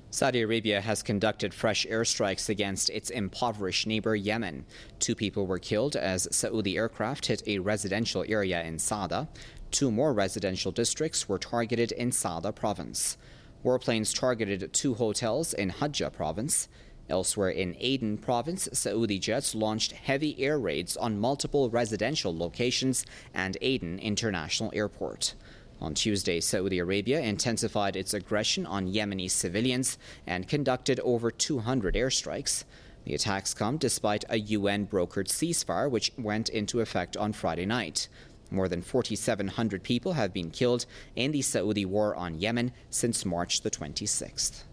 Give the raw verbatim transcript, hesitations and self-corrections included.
Saudi Arabia has conducted fresh airstrikes against its impoverished neighbor Yemen. Two people were killed as Saudi aircraft hit a residential area in Sada. Two more residential districts were targeted in Sada province. Warplanes targeted two hotels in Hajjah province. Elsewhere in Aden province, Saudi jets launched heavy air raids on multiple residential locations and Aden International Airport. On Tuesday, Saudi Arabia intensified its aggression on Yemeni civilians and conducted over two hundred airstrikes. The attacks come despite a U N-brokered ceasefire which went into effect on Friday night. More than forty-seven hundred people have been killed in the Saudi war on Yemen since March the twenty-sixth.